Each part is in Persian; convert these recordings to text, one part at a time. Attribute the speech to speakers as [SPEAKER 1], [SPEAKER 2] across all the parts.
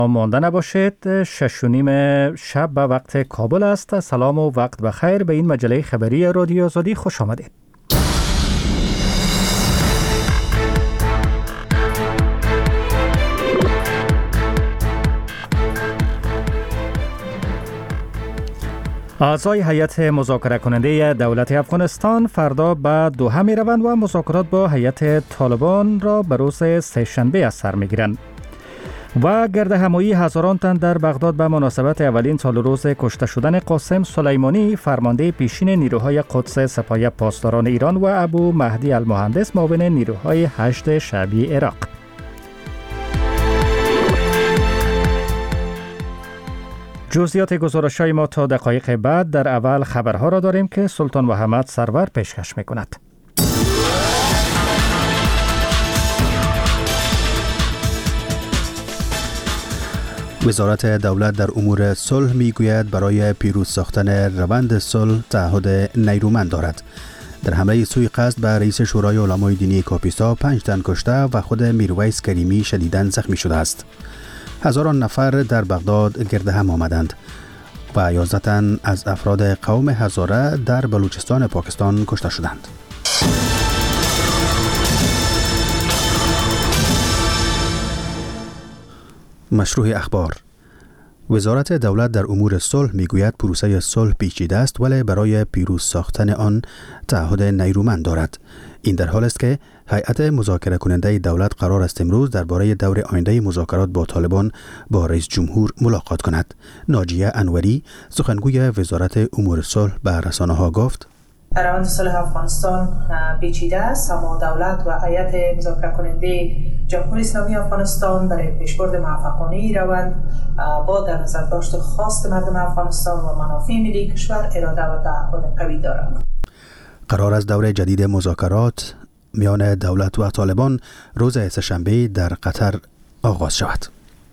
[SPEAKER 1] مانده نباشید. 6:30 شب به وقت کابل است. سلام و وقت بخیر. به این مجله خبری رادیو آزادی خوش آمدید. اعضای هیئت مذاکره کننده دولت افغانستان فردا به دوحه می روند و مذاکرات با هیئت طالبان را به روز سه‌شنبه از سر می گیرند. و گرد همایی هزاران تن در بغداد به مناسبت اولین سال روز کشته شدن قاسم سلیمانی، فرمانده پیشین نیروهای قدس سپاه پاسداران ایران، و ابو مهدی المهندس، معاون نیروهای هشت شعبی عراق. جزئیات گزارش‌های ما تا دقایق بعد. در اول خبرها را داریم که سلطان محمد سرور پیشکش می‌کند.
[SPEAKER 2] وزارت دولت در امور صلح میگوید برای پیروز ساختن روند صلح تعهد نیرومند دارد. در حمله سوی قصد به رئیس شورای علمای دینی کاپیسا 5 تن کشته و خود میرویس کریمی شدیداً زخمی شده است. هزاران نفر در بغداد گرد هم آمدند و 11 تن از افراد قوم هزاره در بلوچستان پاکستان کشته شدند. مشروع اخبار. وزارت دولت در امور صلح میگوید پروسه صلح پیچیده است ولی برای پیروز ساختن آن تعهد نیرومند دارد. این در حال است که هیئت مذاکره کننده دولت قرار است امروز درباره دور آینده مذاکرات با طالبان با رئیس جمهور ملاقات کند. ناجیه انوری، سخنگوی وزارت امور صلح، به رسانه‌ها گفت:
[SPEAKER 3] روند صلح افغانستان پیچیده است، اما دولت و هیئت مذاکره کننده جمهوری اسلامی افغانستان برای پیشبرد موفقانه این روند با در نظر داشت خواست مردم افغانستان و منافع ملی کشور اراده و تعهد قوی دارند.
[SPEAKER 2] قرار است دور جدید مذاکرات میان دولت و طالبان روز سه‌شنبه در قطر آغاز شود.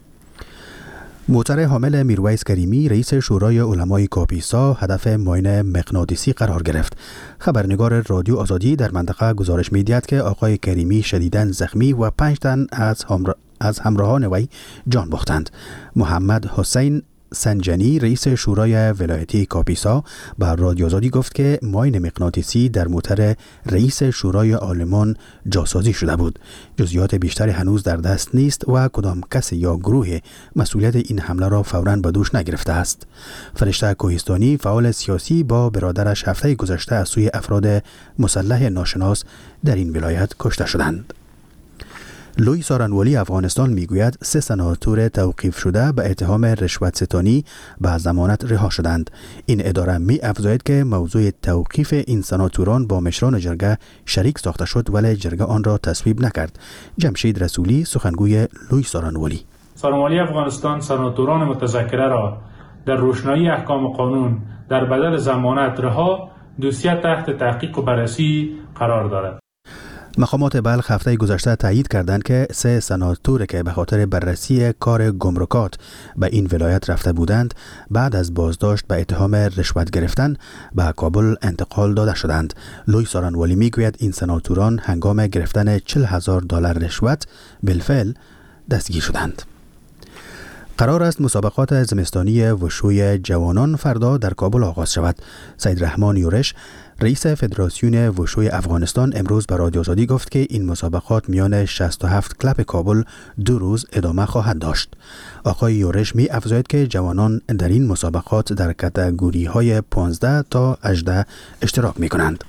[SPEAKER 2] موتر حامل میرویس کریمی، رئیس شورای علمای کاپیسا، هدف معاینه مغناطیسی قرار گرفت. خبرنگار رادیو آزادی در منطقه گزارش می‌دهد که آقای کریمی شدیداً زخمی و 5 تن از همراهان وی جان باختند. محمد حسین سنجنی، رئیس شورای ولایتی کاپیسا، به رادیو آزادی گفت که معاینه مغناطیسی در موتر رئیس شورای عالمان جاسازی شده بود. جزئیات بیشتری هنوز در دست نیست و کدام کس یا گروه مسئولیت این حمله را فوراً به دوش نگرفته است. فرشته کوهستانی، فعال سیاسی، با برادرش هفته گذشته از سوی افراد مسلح ناشناس در این ولایت کشته شدند. لوی سارنوالی افغانستان میگوید 3 سناتور توقیف شده به اتهام رشوت ستانی به ضمانت رها شدند. این اداره می افزاید که موضوع توقیف این سناتوران با مشران جرگه شریک ساخته شد ولی جرگه آن را تصویب نکرد. جمشید رسولی، سخنگوی لوی سارنوالی:
[SPEAKER 4] سارنوالی افغانستان سناتوران متذکره را در روشنایی احکام قانون در بدل ضمانت رها، دوسیه تحت تحقیق و بررسی قرار دارد.
[SPEAKER 2] مقامات بلخ هفته گذشته تایید کردند که 3 سناتور که به خاطر بررسی کار گمرکات به این ولایت رفته بودند، بعد از بازداشت به اتهام رشوت گرفتن به کابل انتقال داده شدند. لوی سارنوالی میگوید این سناتوران هنگام گرفتن $40,000 رشوت بالفعل دستگیر شدند. قرار است مسابقات زمستانی وشوی جوانان فردا در کابل آغاز شود. سید رحمان یورش، رئیس فدراسیون وشوی افغانستان، امروز به رادیو آزادی گفت که این مسابقات میان 67 کلب کابل 2 روز ادامه خواهد داشت. آقای یورش می افزاید که جوانان در این مسابقات در کاتگوری های 15 تا 18 اشتراک می کنند.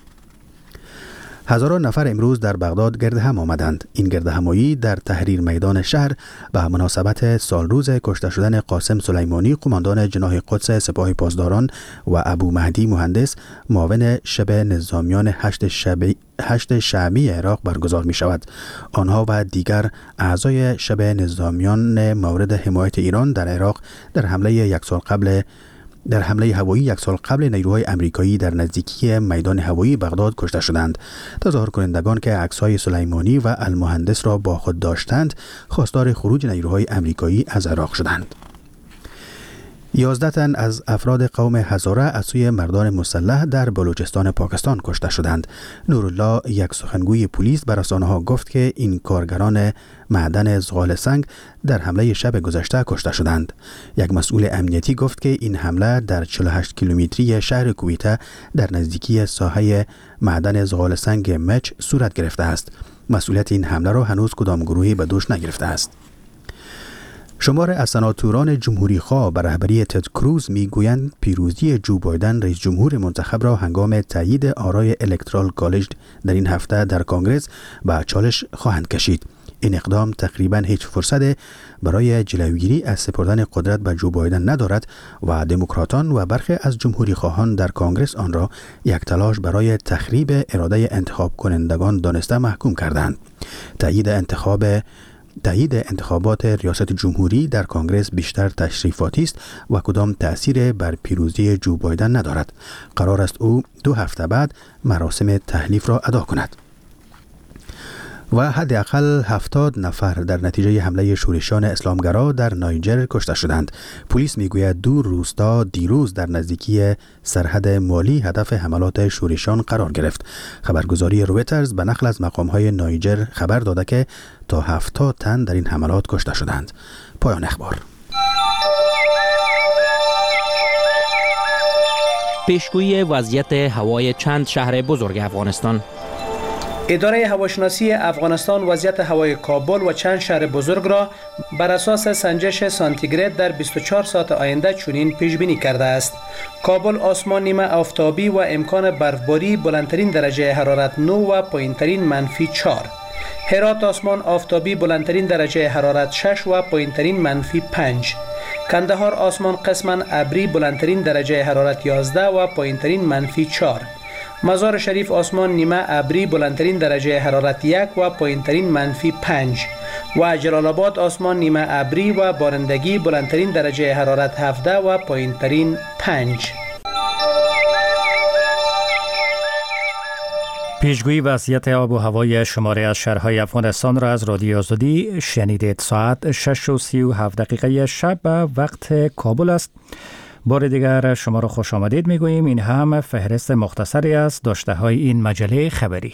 [SPEAKER 2] هزاران نفر امروز در بغداد گرد هم آمدند. این گرد همایی در تحریر میدان شهر به مناسبت سالروز کشته شدن قاسم سلیمانی، قماندان جناح قدس سپاه پاسداران، و ابو مهدی مهندس، معاون شب نظامیان هشت شعبی عراق برگزار می شود. آنها و دیگر اعضای شب نظامیان مورد حمایت ایران در عراق در حمله هوایی 1 سال قبل نیروهای امریکایی در نزدیکی میدان هوایی بغداد کشته شدند. تظاهر کنندگان که عکس‌های سلیمانی و المهندس را با خود داشتند، خواستار خروج نیروهای امریکایی از عراق شدند. 11 تن از افراد قوم هزاره از سوی مردان مسلح در بلوچستان پاکستان کشته شدند. نورالله، یک سخنگوی پلیس، به رسانه‌ها گفت که این کارگران معدن زغال سنگ در حمله شب گذشته کشته شدند. یک مسئول امنیتی گفت که این حمله در 48 کیلومتری شهر کویته در نزدیکی ساحه معدن زغال سنگ مچ صورت گرفته است. مسئولیت این حمله را هنوز کدام گروهی به دوش نگرفته است. شمار از سناتوران جمهوری خواه به رهبری تد کروز میگویند پیروزی جو بایدن رئیس جمهور منتخب را هنگام تایید آرای الکترال کالج در این هفته در کنگره به چالش خواهند کشید. این اقدام تقریبا هیچ فرصت برای جلوگیری از سپردن قدرت به جو بایدن ندارد و دموکراتان و برخی از جمهوری خواهان در کنگره آن را یک تلاش برای تخریب اراده انتخاب کنندگان دانسته محکوم کردند. تایید انتخابات ریاست جمهوری در کنگره بیشتر تشریفاتی است و کدام تأثیر بر پیروزی جو بایدن ندارد. قرار است او 2 هفته بعد مراسم تحلیف را ادا کند. و حداقل 70 نفر در نتیجه حمله شورشیان اسلامگرا در نایجر کشته شدند. پلیس میگوید 2 روستا دیروز در نزدیکی سرحد مالی هدف حملات شورشیان قرار گرفت. خبرگزاری رویترز به نقل از مقام‌های نایجر خبر داده که تا 70 تن در این حملات کشته شدند. پایان اخبار.
[SPEAKER 5] پیشگویی وضعیت هوای چند شهر بزرگ افغانستان.
[SPEAKER 6] اداره هواشناسی افغانستان وضعیت هوای کابل و چند شهر بزرگ را بر اساس سنجش سانتیگراد در 24 ساعت آینده چنین پیش بینی کرده است. کابل آسمان نیمه آفتابی و امکان برفباری، بلندترین درجه حرارت 9 و پایینترین منفی 4. هرات آسمان آفتابی، بلندترین درجه حرارت 6 و پایینترین منفی 5. کندهار آسمان قسما ابری، بلندترین درجه حرارت 11 و پایینترین منفی 4. مزار شریف آسمان نیمه ابری، بلندترین درجه حرارت 1 و پایینترین منفی 5 و جلال آباد آسمان نیمه ابری و بارندگی، بلندترین درجه حرارت 17 و پایینترین 5.
[SPEAKER 1] پیشگویی وضعیت آب و هوای شماره از شهرهای افغانستان را از رادیو آزادی شنیدید. ساعت 6:37 شب به وقت کابل است. بار دیگر شما را خوش آمدید میگوییم. این هم فهرست مختصری از داشته های این مجله خبری.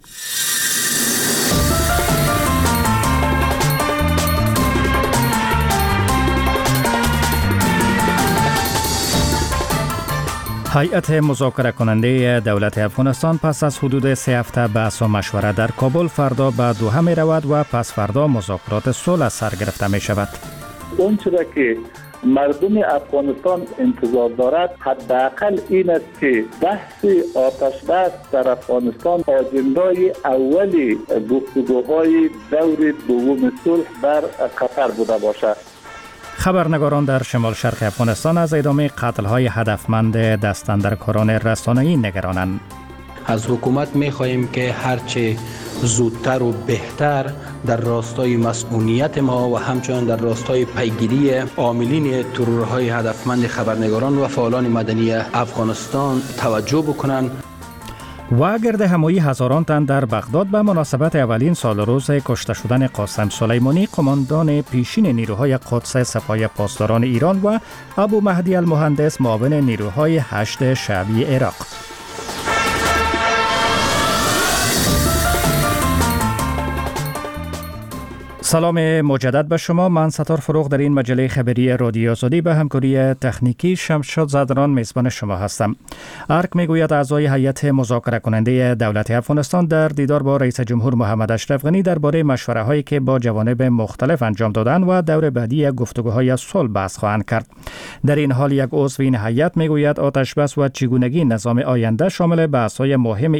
[SPEAKER 1] هیئت مذاکره کننده دولت افغانستان پس از حدود 3 هفته بحث و مشوره در کابل فردا به دوحه می رود و پس فردا مذاکرات صلح سر گرفته می شود.
[SPEAKER 7] اون چرا که مردم افغانستان انتظار دارد حداقل این است که بحث آتش بس در افغانستان آجندای اولی گفتگوهای دور دوم صلح در قطر بوده باشد.
[SPEAKER 1] خبرنگاران در شمال شرق افغانستان از ادامه قتل‌های هدفمند دستاندرکاران رسانه‌ای نگرانند.
[SPEAKER 8] از حکومت می‌خواهیم که هرچه زودتر و بهتر در راستای مسئولیت ما و همچنین در راستای پیگیری عاملین ترورهای هدفمند خبرنگاران و فعالان مدنی افغانستان توجه بکنند.
[SPEAKER 1] و گرد همایی هزاران تن در بغداد به مناسبت اولین سال روز کشته شدن قاسم سلیمانی، قماندان پیشین نیروهای قدس سپاه پاسداران ایران، و ابو مهدی المهندس، معاون نیروهای 8 شعبی عراق. سلام مجدد به شما. من ستار فروغ در این مجله خبری رادیو آزادی به همکاری تکنیکی شمشاد زدران میزبان شما هستم. ارک میگوید اعضای هیئت مذاکره کننده دولت افغانستان در دیدار با رئیس جمهور محمد اشرف غنی درباره مشوره هایی که با جوانب مختلف انجام دادن و دور بعدی گفتگوهای صلح بحث خواهند کرد. در این حال یک عضو این هیئت میگوید آتش بس و چگونگی نظام آینده شامل بحث‌های مهم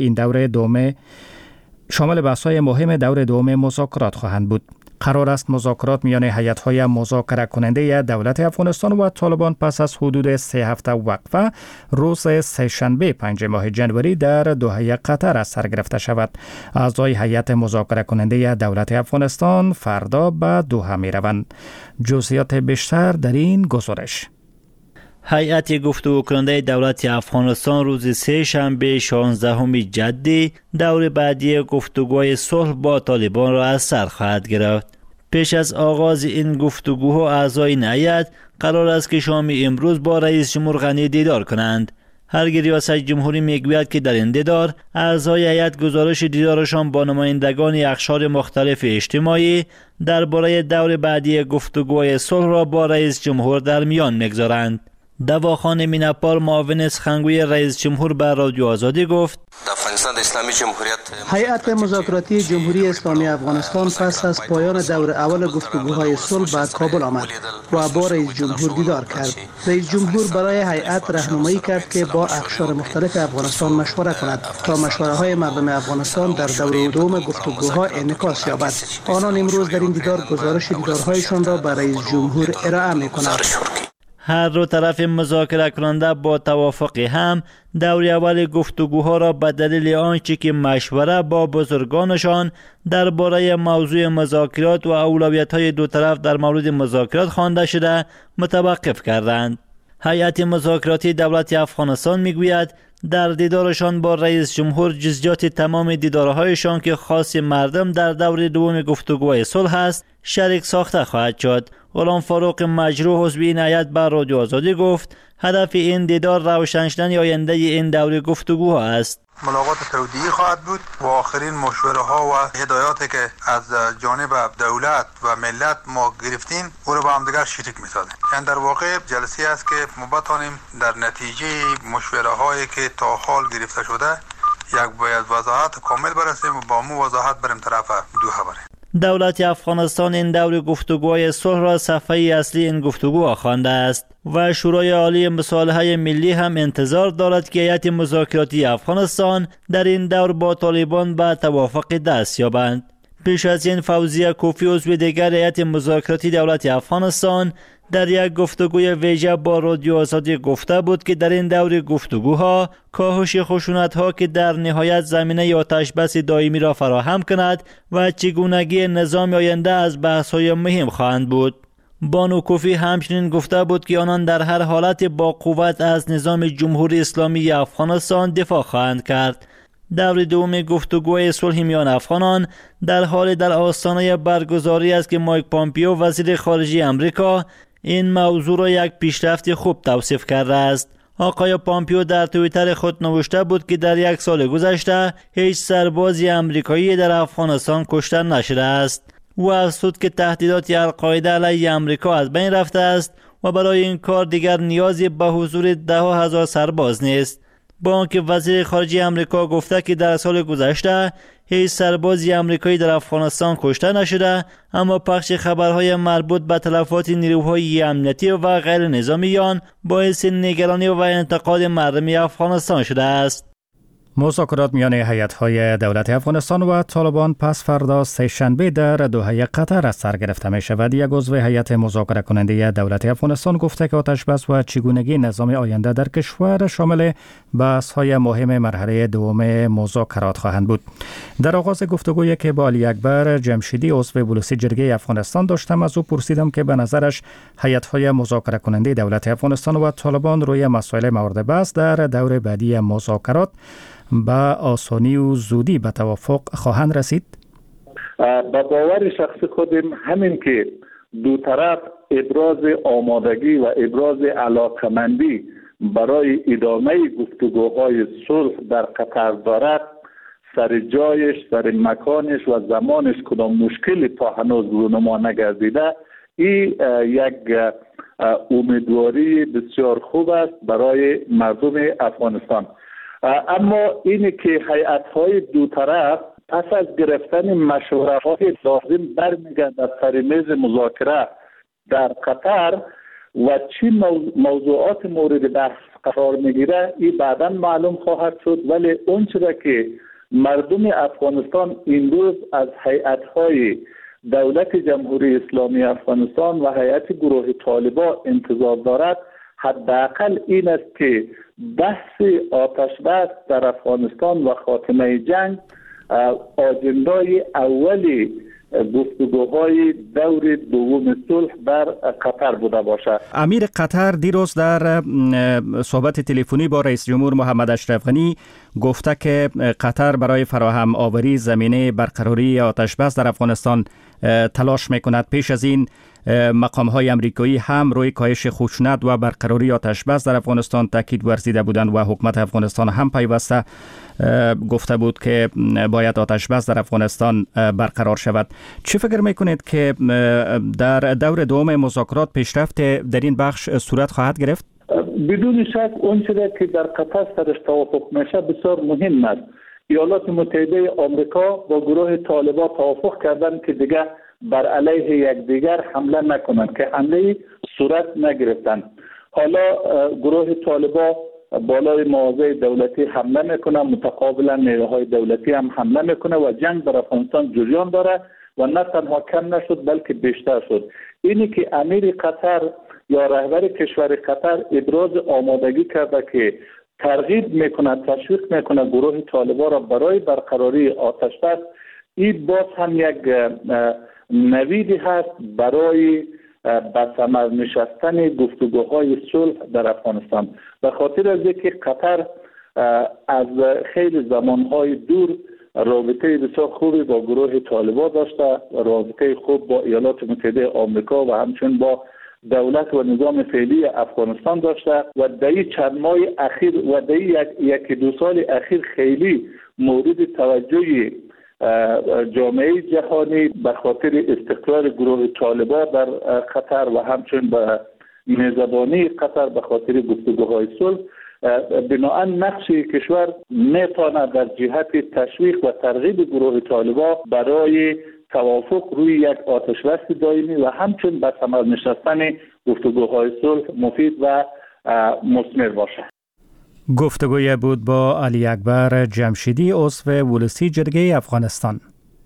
[SPEAKER 1] دور دوم مذاکرات خواهند بود. قرار است مذاکرات میان هیئت‌های مذاکره کننده دولت افغانستان و طالبان پس از حدود 3 هفته وقفه روز سه‌شنبه 5 ماه جنوری در دوحه قطر از سر گرفته شود. اعضای هیئت مذاکره کننده دولت افغانستان فردا به دوحه می‌روند. جزئیات بیشتر در این گزارش.
[SPEAKER 9] هیئت گفتگو کننده دولت افغانستان روز سه شنبه 16 جدی دور بعدی گفتگوهای صلح با طالبان را از سر خواهد گرفت. پیش از آغاز این گفتگوها اعضای این هیئت قرار است که شام امروز با رئیس جمهور غنی دیدار کنند. هرگاه ریاست جمهوری میگوید که در این دیدار اعضای هیئت گزارش دیدارشان با نمایندگان اقشار مختلف اجتماعی درباره دور بعدی گفتگوهای صلح را با رئیس جمهور در میان میگذارند. دواخان میناپال معاون سخنگوی رئیس جمهور به رادیو آزادی گفت
[SPEAKER 6] هیئت مذاکراتی جمهوری اسلامی افغانستان پس از پایان دور اول گفتگوهای صلح به کابل آمد و با رئیس جمهور دیدار کرد. رئیس جمهور برای هیئت راهنمایی کرد که با اقشار مختلف افغانستان مشوره کند تا مشوره‌های مردم افغانستان در دور دوم گفتگوها انعکاس یابد. آنان امروز در این دیدار گزارش دیدارهایشان را به رئیس جمهور ارائه می‌کنند.
[SPEAKER 9] هر دو طرف مذاکره کننده با توافق هم دور اول گفتگوها را به دلیل آنچه که مشوره با بزرگانشان درباره موضوع مذاکرات و اولویت‌های دو طرف در مورد مذاکرات خوانده شده متوقف کردند. هیئت مذاکراتی دولت افغانستان میگوید در دیدارشان با رئیس جمهور جزئیات تمام دیدارهایشان که خاص مردم در دور دوم گفتگوهای صلح است شریک ساخته خواهد شد. غلام فاروق مجروح عضو این هیئت به رادیو آزادی گفت هدف این دیدار روشن شدن آینده این دور گفتگوها است.
[SPEAKER 10] ملاقات تودیعی خواهد بود و آخرین مشوره ها و هدایاتی که از جانب دولت و ملت ما گرفتیم او رو با هم دیگر شریک می‌سازیم. یعنی در واقع جلسه است که ما بتوانیم در نتیجه مشوره هایی که تا حال گرفته شده یک باید وضاحت کامل برسیم و با مو وضاحت بریم طرف دو خبره.
[SPEAKER 9] دولت افغانستان این دور گفتگوهای صلح را صفحه اصلی این گفتگوها خوانده است و شورای عالی مصالحه ملی هم انتظار دارد که هیئت مذاکراتی افغانستان در این دور با طالبان به توافق دست یابند. پیش از این فوزیه کوفی عضو دیگر هیئت مذاکراتی دولت افغانستان در یک گفتگوی ویژه با رادیو آزادی گفته بود که در این دور گفتگوها کاهش خشونت‌ها که در نهایت زمینه آتش بس دائمی را فراهم کند و چگونگی نظام آینده از بحث‌های مهم خواهند بود. بانو کوفی همچنین گفته بود که آنان در هر حالت با قوت از نظام جمهوری اسلامی افغانستان دفاع خواهند کرد. دور دوم گفتگوهای صلح میان افغانان در حال در آستانه برگزاری است که مایک پامپیو وزیر خارجه امریکا این موضوع را یک پیشرفت خوب توصیف کرده است. آقای پامپیو در توییتر خود نوشته بود که در یک سال گذشته هیچ سربازی امریکایی در افغانستان کشته نشده است. او افزود که تهدیدات القاعده علیه امریکا از بین رفته است و برای این کار دیگر نیازی به حضور 10,000 سرباز نیست. با آنکه وزیر خارجه امریکا گفته که در سال گذشته هیچ سربازی امریکایی در افغانستان کشته نشده، اما پخش خبرهای مربوط به تلفات نیروهای امنیتی و غیر نظامیان باعث نگرانی و انتقاد مردم افغانستان شده است.
[SPEAKER 1] مذاکرات میان هیئت‌های دولت افغانستان و طالبان پس فردا سه‌شنبه در دوحه قطر از سر گرفته می شود. یک عضو هیئت مذاکره کننده دولت افغانستان گفته که آتش‌بس و چگونگی نظام آینده در کشور شامل بحث‌های مهم مرحله دوم مذاکرات خواهند بود. در آغاز گفتگویی که با علی اکبر جمشیدی عضو بلوسی جرگه افغانستان داشتم از او پرسیدم که به نظرش هیئت‌های مذاکره کننده دولت افغانستان و طالبان روی مسائل مورد بحث در دور بعدی مذاکرات با آسانی و زودی به توافق خواهند رسید؟
[SPEAKER 7] با باور شخص خودم همین که دو طرف ابراز آمادگی و ابراز علاقمندی برای ادامه گفتگوهای صلح در قطر دارد، سر جایش، سر مکانش و زمانش کدام مشکلی تا هنوز رونما نگردیده، این یک امیدواری بسیار خوب است برای مردم افغانستان. اما اینی که هیئت‌های دو طرف پس از گرفتن مشوره‌های لازم برمیگردند از سر میز مذاکره در قطر و چه موضوعات مورد بحث قرار میگیره، این بعداً معلوم خواهد شد. ولی اون چیزی که مردم افغانستان این روز از هیئت‌های دولت جمهوری اسلامی افغانستان و هیئت گروه طالبان انتظار دارد، حداقل این است که بحث آتش بس در افغانستان و خاتمه جنگ آجندای اولی گفتگوهای دور دوم صلح در قطر بوده باشد.
[SPEAKER 1] امیر قطر دیروز در صحبت تلفنی با رئیس جمهور محمد اشرف غنی گفته که قطر برای فراهم آوری زمینه برقراری آتش بس در افغانستان تلاش میکند. پیش از این مقام‌های امریکایی هم روی کاهش خشونت و برقراری آتش بس در افغانستان تاکید ورزیده بودند و حکومت افغانستان هم پیوسته گفته بود که باید آتش بس در افغانستان برقرار شود. چی فکر میکنید که در دور دوم مذاکرات پیشرفت در این بخش صورت خواهد گرفت؟
[SPEAKER 7] بدون شک اون چیزی که در قطر سرش توافق میشه بسیار مهم است. ایالات متحده آمریکا با گروه طالبان توافق کردند که دیگر بر علیه یکدیگر حمله نکنند که حمله صورت نگرفتند. حالا گروه طالبان بالای مواضع دولتی حمله میکنه، متقابلا نیروهای دولتی هم حمله میکنه و جنگ در افغانستان جریان داره و نه تنها کم نشد بلکه بیشتر شد. اینی که امیر قطر یا رهبر کشور قطر ابراز آمادگی کرده که ترغیب میکنه، تشویق میکنه گروه طالبان را برای برقراری آتش بس، این باز هم یک نویدی هست برای به ثمر نشستن گفتگوهای صلح در افغانستان. به خاطر از اینکه قطر از خیلی زمانهای دور رابطه بسیار خوبی با گروه طالبان داشته، رابطه خوب با ایالات متحده آمریکا و همچنین با دولت و نظام فعلی افغانستان داشته و در چند ماه اخیر و در یک دو سال اخیر خیلی مورد توجه جامعه جهانی به خاطر استقرار گروه طالبان در قطر و همچنین به میزبانی قطر به خاطر گفتگوهای صلح، بنابراین نقش کشور میتونه در جهت تشویق و ترغیب گروه طالبان برای توافق روی یک آتشبس دائمی و همچنین به ثمر نشستن گفتگوهای صلح مفید و مثمر باشد.
[SPEAKER 1] گفتگوی بود با علی اکبر جمشیدی، عضو ولسی جرگه افغانستان.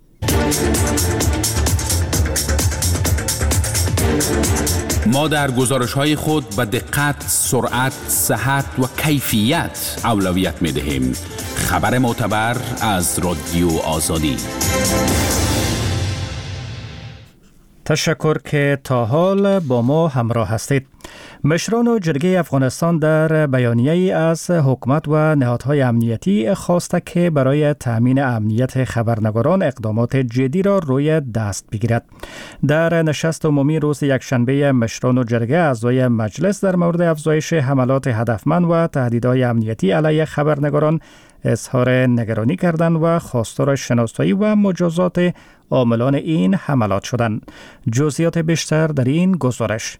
[SPEAKER 11] ما در گزارش‌های خود به دقت، سرعت، صحت و کیفیت اولویت می‌دهیم. خبر معتبر از رادیو آزادی.
[SPEAKER 1] تشکر که تا حال با ما همراه هستید. مشران و جرگه افغانستان در بیانیه‌ای از حکومت و نهادهای امنیتی خواسته که برای تأمین امنیت خبرنگاران اقدامات جدی را روی دست بگیرد. در نشست عمومی روز یکشنبه مشران و جرگه اعضای مجلس در مورد افزایش حملات هدفمند و تهدیدهای امنیتی علیه خبرنگاران اظهار نگرانی کردند و خواستار شناسایی و مجازات عاملان این حملات شدند. جزئیات بیشتر در این گزارش.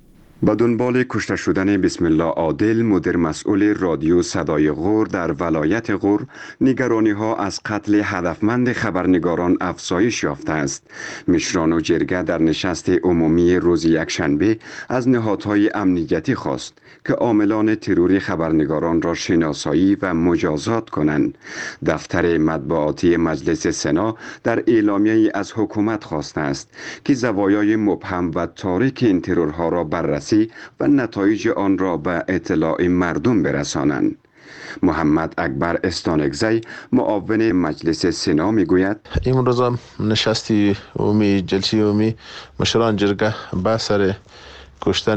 [SPEAKER 12] با دنبال کشته شدن بسم الله عادل، مدیر مسئول رادیو صدای غور در ولایت غور، نگرانی ها از قتل هدفمند خبرنگاران افزایش یافته است. مشران و جرگه در نشست عمومی روز یکشنبه از نهادهای امنیتی خواست که عاملان تروری خبرنگاران را شناسایی و مجازات کنند. دفتر مطبوعاتی مجلس سنا در اعلامیه‌ای از حکومت خواسته است که زوایای مبهم و تاریک این ترورها را بررسی و نتایج آن را به اطلاع مردم برسانند. محمد اکبر استانکزی، معاون مجلس سنا، میگوید
[SPEAKER 13] این روز نشستی عمومی جلسه عمومی مشران جرگه به سر کشتن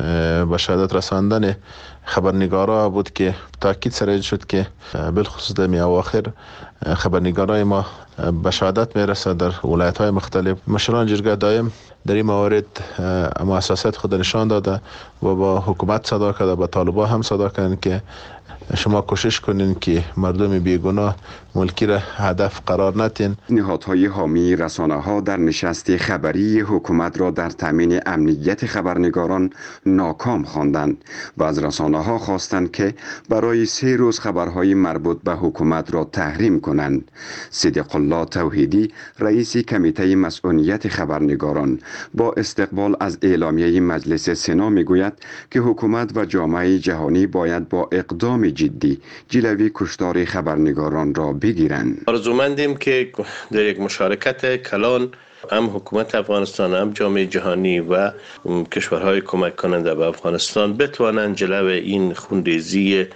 [SPEAKER 13] به شهادت رساندن خبرنگارا بود که تاکید سر شد که بالخصوص در اواخر خبرنگارای ما به شهادت میرسه در ولایت‌های مختلف. مشران جرگه دائم در این موارد مؤسسات خود نشان داده و با حکومت صدا کرده، با طالبان هم صدا کردن که شما کوشش کنین که مردم بیگناه ملکی را هدف قرار ندین.
[SPEAKER 12] نهادهای حامی رسانه‌ها در نشست خبری حکومت را در تامین امنیت خبرنگاران ناکام خواندند و از رسانه‌ها خواستند که برای 3 روز خبرهای مربوط به حکومت را تحریم کنند. صدیق الله توحیدی، رئیس کمیته مسئولیت خبرنگاران، با استقبال از اعلامیه مجلس سنا میگوید که حکومت و جامعه جهانی باید با اقدام جدی جلوی کشتار خبرنگاران را بگیرند.
[SPEAKER 14] آرزومندیم که در یک مشارکت کلان هم حکومت افغانستان، هم جامعه جهانی و کشورهای کمک کننده به افغانستان بتوانند جلوی این خونریزی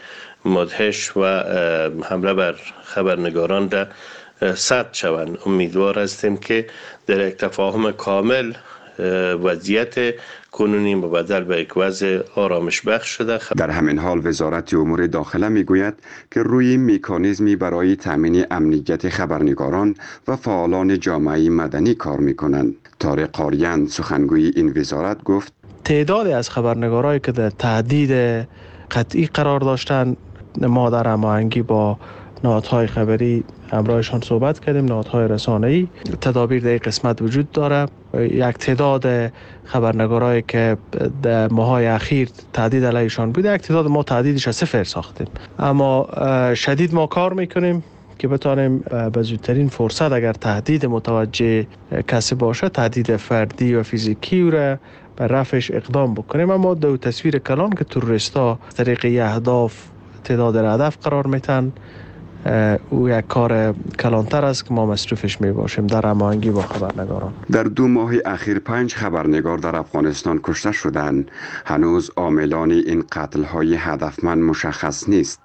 [SPEAKER 14] مدهش و حمله بر خبرنگاران را سد شوند. امیدوار هستیم که در یک تفاهم کامل وضعیت کنونی مبدل به یک وضع آرامش بخش شده.
[SPEAKER 12] در همین حال وزارت امور داخله میگوید که روی مکانیزمی برای تامین امنیت خبرنگاران و فعالان جامعه مدنی کار میکنند. طارق قاریان سخنگوی این وزارت گفت
[SPEAKER 15] تعدادی از خبرنگارایی که در تهدید قطعی قرار داشتند، ما در هماهنگی با نهادهای خبری همراهشان صحبت کردیم، نهادهای رسانه‌ای. تدابیر در این قسمت وجود داره. یک تعداد خبرنگارایی که در ماهای اخیر تهدید علیشان بوده، یک تعداد ما تهدیدش از صفر ساختیم، اما شدید ما کار میکنیم که بتانیم به زودترین فرصت اگر تهدید متوجه کسی باشه، تهدید فردی و فیزیکی را به رفعش اقدام بکنیم. اما دو تصویر کلان که تروریستا طریق اهداف تعداد هدف قرار میتن، او یک کار کلانتر است که ما مصروفش می باشیم در هماهنگی با خبرنگاران.
[SPEAKER 12] در 2 ماه اخیر 5 خبرنگار در افغانستان کشته شدند. هنوز عاملان این قتل‌های هدفمند مشخص نیست.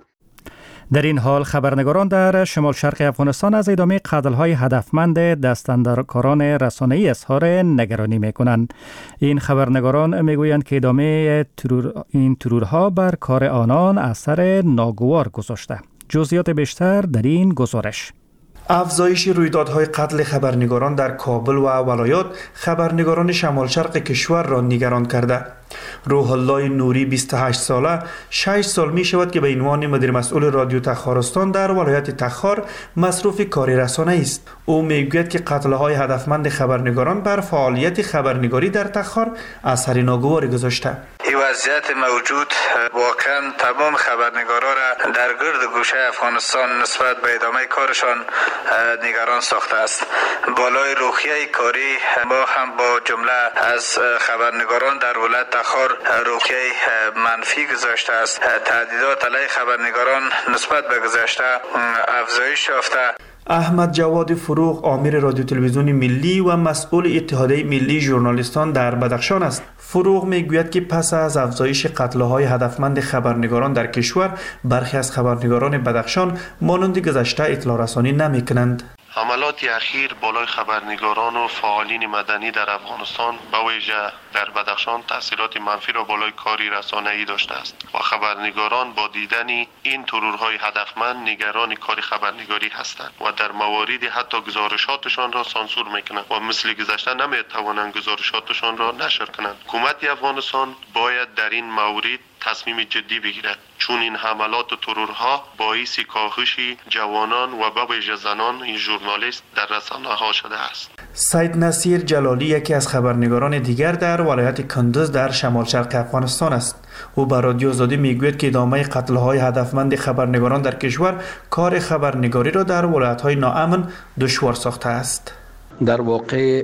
[SPEAKER 1] در این حال خبرنگاران در شمال شرق افغانستان از ادامه قتل‌های هدفمند دستاندرکاران رسانه‌ای اظهار نگرانی می‌کنند. این خبرنگاران می‌گویند که ادامه این ترورها بر کار آنان اثر ناگوار گذاشته. جزئیات بیشتر در این گزارش.
[SPEAKER 16] افزایش رویدادهای قتل خبرنگاران در کابل و ولایات خبرنگاران شمال شرق کشور را نگران کرده. روح الله نوری 28 ساله 6 سال می شود که به عنوان مدیر مسئول رادیو تخارستان در ولایت تخار مصروف کار رسانه‌ای است. او میگوید که قتل‌های هدفمند خبرنگاران بر فعالیت خبرنگاری در تخار اثر ناگواری گذاشته.
[SPEAKER 17] این وضعیت موجود واقعا تمام خبرنگارا را در گرد گوشه افغانستان نسبت به ادامه کارشان نگران ساخته است. بالای روحیه کاری ما هم با جمله از خبرنگاران در ولایت تخار روحیه منفی گذاشته است. تهدیدات علیه خبرنگاران نسبت به گذشته افزایش یافته.
[SPEAKER 16] احمد جواد فروغ آمر رادیو تلویزیون ملی و مسئول اتحادیه ملی ژورنالیستان در بدخشان است. فروغ میگوید که پس از افزایش قتل‌های هدفمند خبرنگاران در کشور، برخی از خبرنگاران بدخشان مانند گذشته اطلاع رسانی نمی‌کنند.
[SPEAKER 18] حملات اخیر بالای خبرنگاران و فعالین مدنی در افغانستان به ویژه در بدخشان تاثیرات منفی را بالای کاری رسانه‌ای داشته است و خبرنگاران با دیدن این ترورهای هدفمند نگران کار خبرنگاری هستند و در مواردی حتی گزارشاتشان را سانسور میکنند و مثل گذشته نمیتوانند گزارشاتشان را نشر کنند. حکومت افغانستان باید در این مورد تصمیم جدی بگیرد، چون این حملات و ترورها باعث کاهش جوانان و به ویژه زنان این ژورنالیست در رسانه‌ها شده است.
[SPEAKER 16] سید نصیر جلالی یکی از خبرنگاران دیگر در ولایت کندز در شمال شرق افغانستان است. او به رادیو آزادی میگوید که ادامه قتل‌های هدفمند خبرنگاران در کشور کار خبرنگاری را در ولایت‌های ناامن دشوار ساخته است.
[SPEAKER 8] در واقع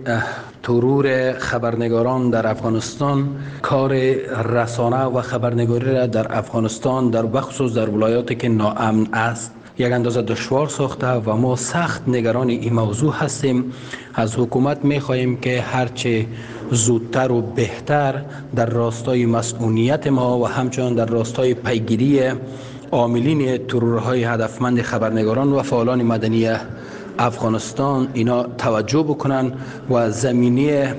[SPEAKER 8] ترور خبرنگاران در افغانستان کار رسانه و خبرنگاری را در افغانستان در بخصوص در ولایاتی که ناامن است یک اندازه دشوار ساخته و ما سخت نگران این موضوع هستیم. از حکومت می‌خواهیم که هرچه زودتر و بهتر در راستای مسئولیت ما و همچنین در راستای پیگیری عاملین ترورهای هدفمند خبرنگاران و فعالان مدنی افغانستان اینا توجه بکنن و زمینه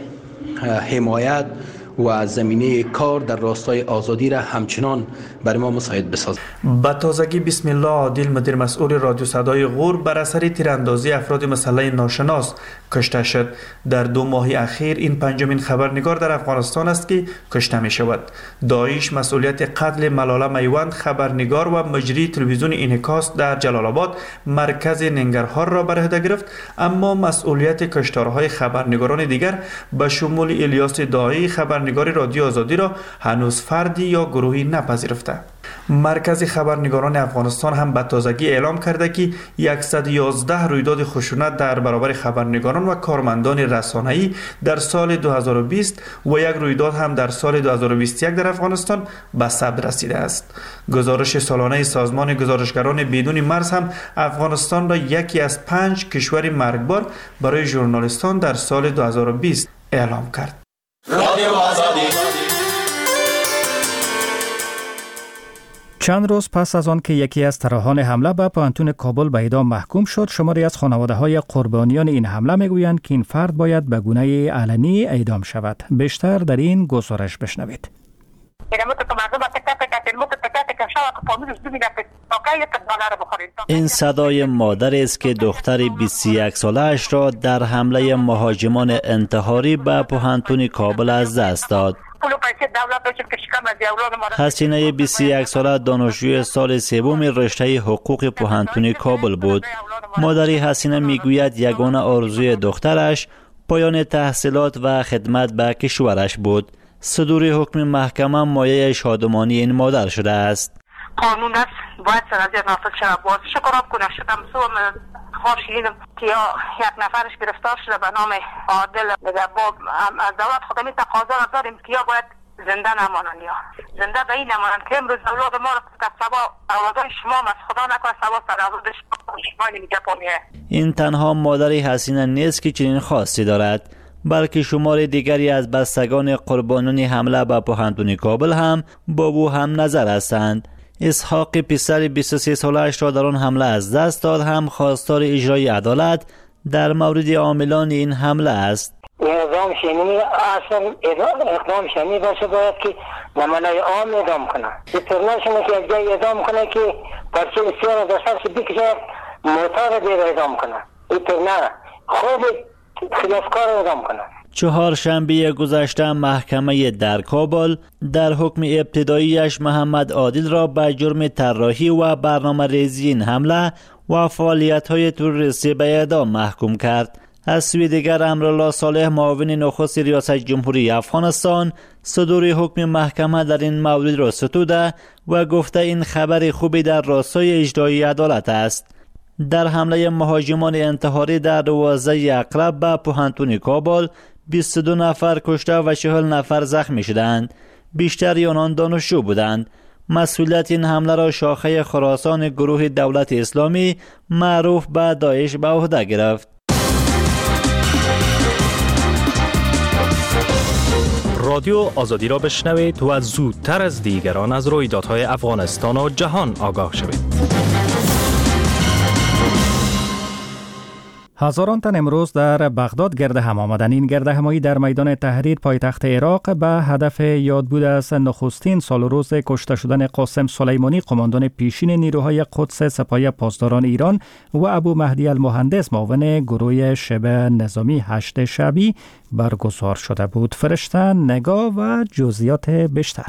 [SPEAKER 8] حمایت و زمینه کار در راستای آزادی را همچنان برای ما مساعد بسازد.
[SPEAKER 16] با تازگی بسم الله عادل مدیر مسئول رادیو صدای غور بر اثر تیراندازی افراد مسلح ناشناس کشته شد. در 2 ماه اخیر این پنجمین خبرنگار در افغانستان است که کشته می شود. داعش مسئولیت قتل ملاله میوند خبرنگار و مجری تلویزیون انعکاس در جلال آباد مرکز ننگرهار را بر عهده گرفت، اما مسئولیت کشتارهای خبرنگاران دیگر به شمول الیاس داعی خبرنگار رادیو آزادی را هنوز فردی یا گروهی نپذیرفته. مرکز خبرنگاران افغانستان هم به تازگی اعلام کرده که 111 رویداد خشونت در برابر خبرنگاران و کارمندان رسانه‌ای در سال 2020 و یک رویداد هم در سال 2021 در افغانستان به ثبت رسیده است. گزارش سالانه سازمان گزارشگران بدون مرز هم افغانستان را یکی از 5 کشور مرگبار برای ژورنالیستان در سال 2020 اعلام کرد.
[SPEAKER 1] چند روز پس از آن که یکی از طراحان حمله به پانتون کابل به اعدام محکوم شد، شماری از خانواده‌های قربانیان این حمله میگویند که این فرد باید به گونه علنی اعدام شود. بیشتر در این گزارش بشنوید.
[SPEAKER 9] این صدای مادر است که دختر 21 ساله‌اش را در حمله مهاجمان انتحاری به پانتون کابل از دست داد. حسینه 21 ساله دانشجوی سال سوم رشته حقوق پانتون کابل بود. مادر حسینه میگوید یگانه آرزوی دخترش پایان تحصیلات و خدمت به کشورش بود. صدور حکم محکمه مایه شادمانی این مادر شده است.
[SPEAKER 19] قانون است، باید سرازیر نافذ شود. باید شکراب کنه شدم خواهر شدیدم که یک نفرش گرفتار شده به نام عادل. از دولت خودمی تقاضا داریم که یا باید زنده نمانن یا زنده به این نمانن که امروز اولاد ما را سبا اولادای شما از خدا نکنه سبا سر اولاد شما نمیگه پامیه.
[SPEAKER 9] این تنها مادر حسینه نیست که چنین خواستی دارد، بلکه شمار دیگری از بستگان قربانیان حمله به پانتون کابل هم با او هم نظر هستند. اسحاق پسر 23 ساله‌اش را در آن حمله از دست داد هم خواستار اجرای عدالت در مورد عاملان این حمله است.
[SPEAKER 20] اعدام شنی اصلا اقدام شنی باشه باید که نمانای عام اعدام کنه. اینترنشنال که از جای اعدام کنه که پرچه سیار دسترش بکشه موتار دیر اعدام کنه. اینترنشنال خود خلافکار اعدام کنه.
[SPEAKER 9] چهارشنبه گذشته محکمه در کابل در حکم ابتداییش محمد عادل را به جرم طراحی و برنامه ریزی این حمله و فعالیت‌های تروریستی به اعدام محکوم کرد. از سوی دیگر امرالله صالح معاون نخست ریاست جمهوری افغانستان صدور حکم محکمه در این مورد را ستوده و گفته این خبر خوبی در راستای اجرای عدالت است. در حمله مهاجمان انتحاری در 12 اقرب به پانتون کابل 22 نفر کشته و 40 نفر زخمی شدند. بیشتر آنان دانشجو بودند. مسئولیت این حمله را شاخه خراسان گروه دولت اسلامی معروف به داعش به عهده گرفت.
[SPEAKER 21] رادیو آزادی را بشنوید و زودتر از دیگران از رویدادهای افغانستان و جهان آگاه شوید.
[SPEAKER 1] هزاران تن امروز در بغداد گرد هم آمدند. این گرد همایی در میدان تحریر پایتخت عراق به هدف یاد بود از نخستین سال و روز کشته شدن قاسم سلیمانی، قماندان پیشین نیروهای قدس سپاه پاسداران ایران، و ابو مهدی المهندس، معاون گروه شبه نظامی 8 شعبی برگزار شده بود. فرشته نگاه و جزئیات بیشتر.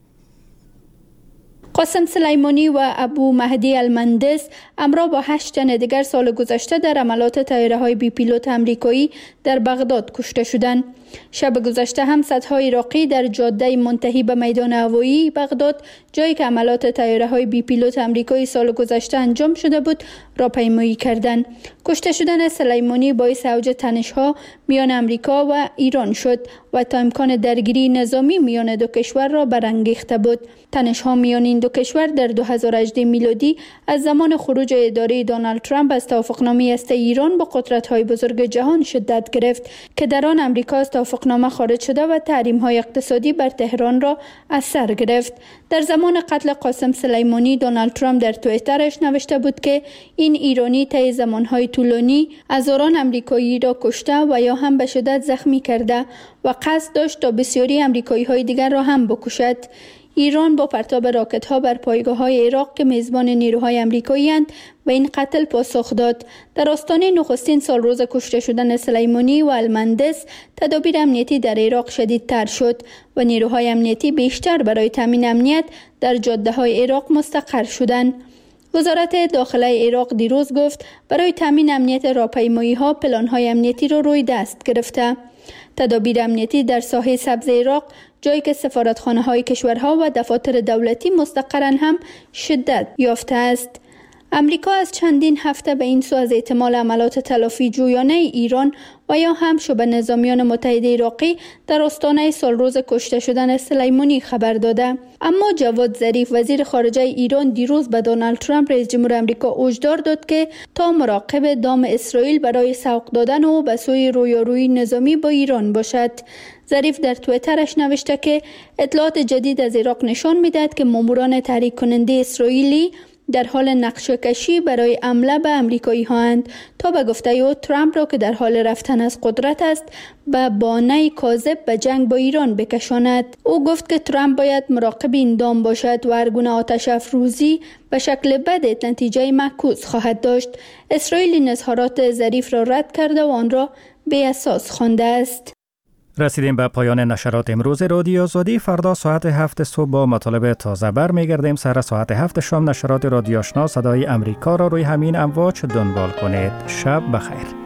[SPEAKER 22] قاسم سلیمانی و ابو مهدی المهندس همراه با 8 تن دیگر سال گذشته در عملیات طیاره‌های بی پیلوت آمریکایی در بغداد کشته شدند. شب گذشته هم صدها عراقی در جاده منتهی به میدان هوایی بغداد، جایی که عملیات طیاره‌های بی پیلوت آمریکایی سال گذشته انجام شده بود، راهپیمایی کردند. کشته شدن سلیمانی باعث اوج تنش‌ها میان آمریکا و ایران شد و تا امکان درگیری نظامی میان دو کشور را برانگیخته بود. تنش‌ها میان این دو کشور در 2018 میلادی از زمان خروج اداره دونالد ترامپ از توافقنامه هسته ایران با قدرت‌های بزرگ جهان شدت گرفت که در آن آمریکا از توافقنامه خارج شده و تحریم‌های اقتصادی بر تهران را از سر گرفت. در زمان قتل قاسم سلیمانی، دونالد ترامپ در توییترش نوشته بود که این ایرانی طی زمان‌های طولانی هزاران آمریکایی را کشته و یا هم به شدت زخمی کرده و قصد داشت تا بسیاری آمریکایی‌های دیگر را هم بکشد. ایران با پرتاب راکت‌ها بر پایگاه‌های عراق که میزبان نیروهای آمریکایی‌اند به این قتل پاسخ داد. در آستانه نخستین سال روز کشته شدن سلیمانی و المهندس، تدابیر امنیتی در عراق شدیدتر شد و نیروهای امنیتی بیشتر برای تامین امنیت در جاده‌های عراق مستقر شدند. وزارت داخله عراق دیروز گفت برای تامین امنیت راهپیمایی‌ها پلان‌های امنیتی را روی دست گرفته. تدابیر امنیتی در ساحه سبز عراق، جایی که سفارتخانه‌های کشورها و دفاتر دولتی مستقرن، هم شدت یافته است. امریکا از چندین هفته به این سو از احتمال عملیات تلافی جویانه ایران و یا هم شبه نظامیان متحد عراقی در آستانه سالروز کشته شدن سلیمانی خبر داده. اما جواد ظریف، وزیر خارجه ایران، دیروز به دونالد ترامپ رئیس جمهور آمریکا هشدار داد که تا مراقب دام اسرائیل برای سوق دادن و به سوی رویارویی نظامی با ایران باشد. ظریف در توییترش نوشته که اطلاعات جدید از عراق نشان می‌دهد که ماموران تحریک کننده اسرائیلی در حال نقشه کشی برای حمله به امریکایی هاند تا به گفته او ترامپ را که در حال رفتن از قدرت است به بانه کاذب به جنگ با ایران بکشاند. او گفت که ترامپ باید مراقب این دام باشد و هر گونه آتش افروزی به شکل بد نتیجه معکوس خواهد داشت. اسرائیل اظهارات ظریف را رد کرده و آن را بی اساس خوانده است.
[SPEAKER 1] رسیدیم به پایان نشرات امروز رادیو آزادی. فردا ساعت 7 صبح با مطالب تازه برمیگردیم. سر ساعت 7 شام نشرات رادیو آشنا صدای امریکا را روی همین امواج دنبال کنید. شب بخیر.